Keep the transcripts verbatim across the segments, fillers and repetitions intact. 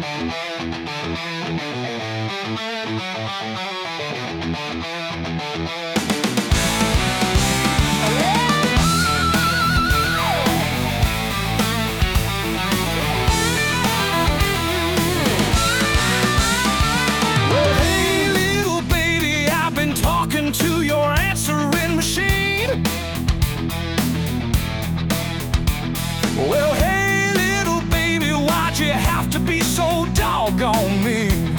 To your answering machine. Well, hey, little baby, why'd you have to be so doggone mean?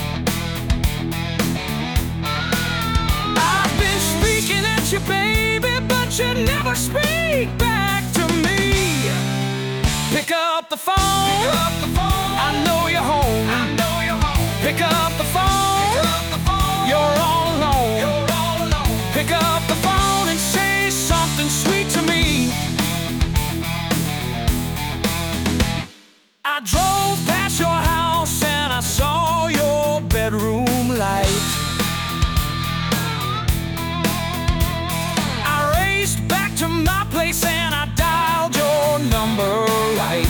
I've been speaking at you, baby, but you never speak back to me. Pick up the phone. Pick up the phone. I know you're home. I know you're home. Pick up the phone. Pick up the phone. You're all alone. You're Pick up the phone and say something sweet to me. I drove past your house and I saw your bedroom light. I raced back to my place and I dialed your number right.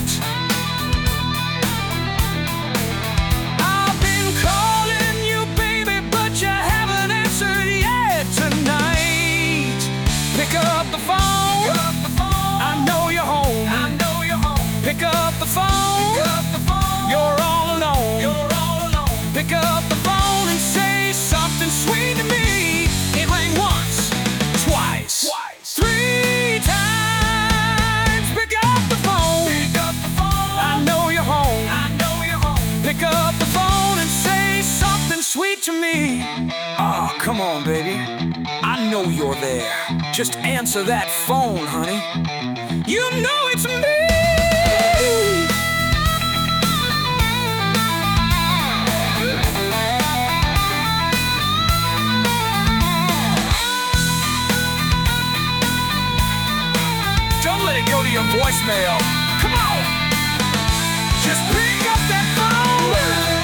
I've been calling you, baby, but you haven't answered yet tonight. Pick up the phone. Pick up the phone. I know you're home. I know you're home. Pick up the phone. Pick up the phone. You're all alone. You're all alone. Pick up the phone and say something sweet to me. It rang once, twice, twice, three times. Pick up the phone. Pick up the phone. I know you're home. I know you're home. Pick up the phone and say something sweet to me. Oh, come on, baby. I know you're there. Just answer that phone, honey. You know it's me. Don't let it go to your voicemail. Come on. Just pick up that phone.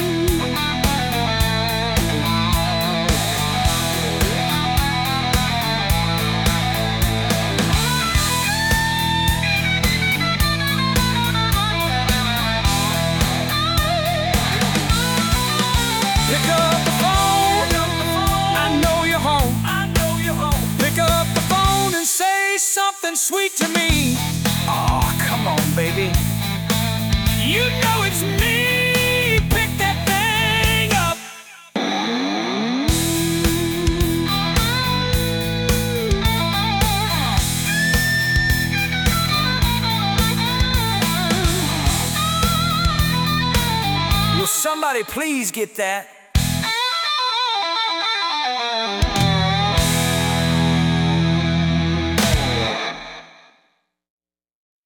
Pick up the phone. I know you're home. I know you're home. Pick up the phone and say something sweet to me. Oh, come on, baby. You know it's me. Pick that thing up. Will somebody please get that?